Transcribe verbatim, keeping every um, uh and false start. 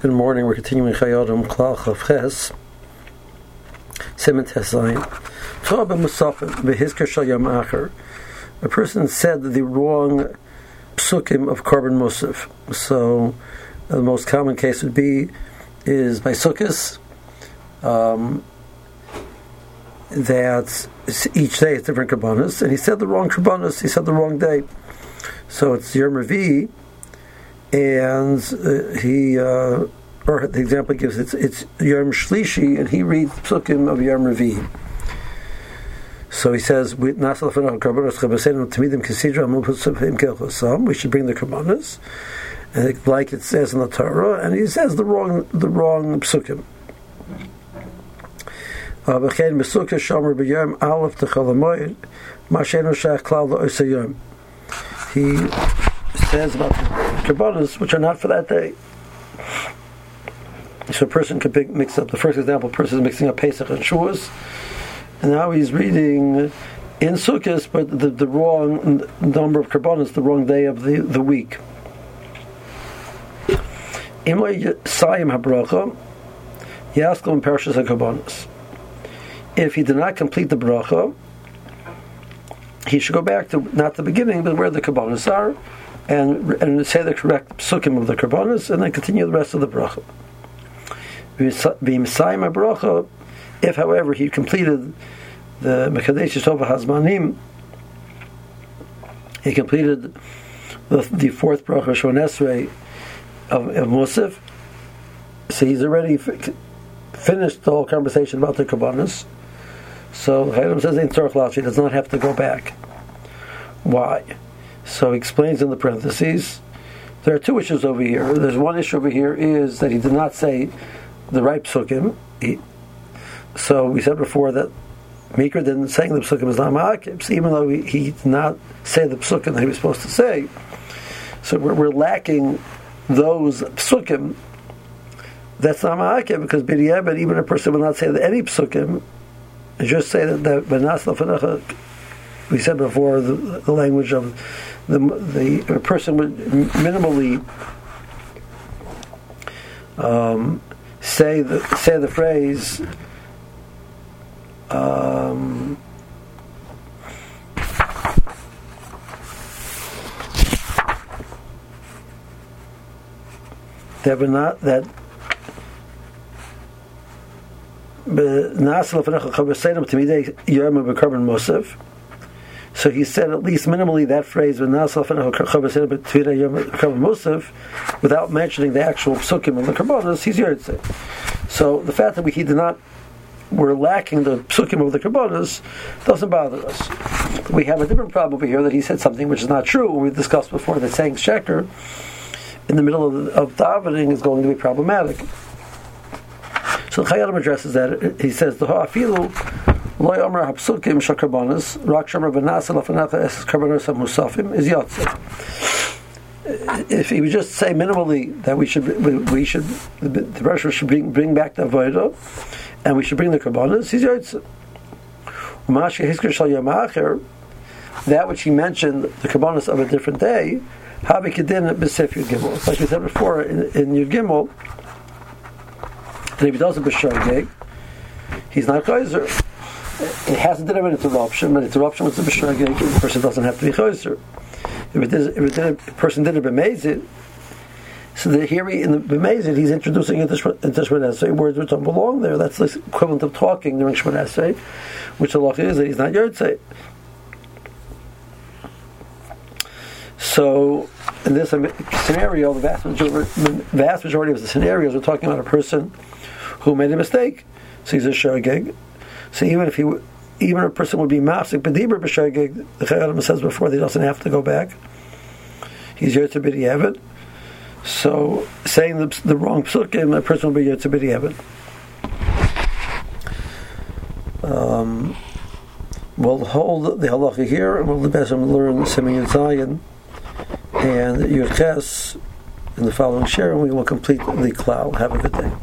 Good morning. We're continuing Chayodam Klal Chav Ches Siman Tesayin. Torah b'Musafim b'Hizkar Shal Yom Acher. A person said the wrong psukim of Korban Musaf. So the most common case would be is by Sukkos. Um, that each day is different Karbanos, and he said the wrong Karbanos. He said the wrong day. So it's Yom Revi. And uh, he, uh, or the example he gives, it's, it's Yom Shlishi, and he reads Psukim of Yom Revi. So he says, we should bring the Karbanos, and like it says in the Torah, and he says the wrong, the wrong Psukim. He says about the Karbanos, which are not for that day. So a person could pick, mix up. The first example, a person is mixing up Pesach and Shavuos, and now he's reading in Sukkot, but the, the wrong number of Karbanos, the wrong day of the, the week. If he did not complete the bracha, he should go back to not the beginning, but where the Karbanos are, and and say the correct psukim of the Karbanos, and then continue the rest of the bracha. If, however, he completed the Mekadesh Tova Hazmanim, he completed the, the fourth bracha Shon Esrei of, of Musaf, so he's already f- finished the whole conversation about the Karbanos. So Chayim says in Tzorach, he does not have to go back. Why? So he explains in the parentheses, there are two issues over here. There's one issue over here is that he did not say the right psukim. He, so we said before that Mikra didn't say the psukim is not ma'akim. So even though he, he did not say the psukim that he was supposed to say, so we're, we're lacking those psukim. That's not ma'akim, because b'diavad, even a person will not say that any psukim, and just say that the benas lafanecha. We said before the, the language of the the person would minimally um, say the say the phrase um, that we're not that. So he said at least minimally that phrase without mentioning the actual psukim of the Karbanos. He's Yotze. So the fact that we he did not, we're lacking the psukim of the Karbanos doesn't bother us. We have a different problem over here that he said something which is not true. When we discussed before that saying sheker in the middle of, of davening is going to be problematic. So Chayim addresses that. He says the ha'afilu loy omer hapsukim shakarbanos rak shomer v'nasa lafanacha es karbanos hamusafim is yotze. If he would just say minimally that we should we should the, the Rosh should bring bring back the avodah and we should bring the karbanos, he's yotze. U'mashi hizkar shal yom acher, that which he mentioned the karbanos of a different day, habi kedin b'sef Yud Gimel. Like we said before in, in Yud Gimel, that if he does a b'shogeg, he's not chayzer. It hasn't done an interruption, but interruption was a b'shogeg, the person doesn't have to be chayzer. If it is, if it did, a person did a b'mezid, so that here he, in the b'mezid, he's introducing into Shemon Esrei words which don't belong there. That's the equivalent of talking during Shemon Esrei, which the law is that he's not Yotzei. So, in this scenario, the vast majority, the vast majority of the scenarios, we're talking about a person who made a mistake. So he's a shogeg. So even if he, even a person would be mafsik b'dibur b'shogeg, the Chayim says before that he doesn't have to go back. He's yotze b'diavad. So saying the, the wrong psukim, a person will be yotze b'diavad. Um, we'll hold the halacha here, and we'll the best learn Siman Yud Zayin and Yud Ches in the following share, and we will complete the klal. Have a good day.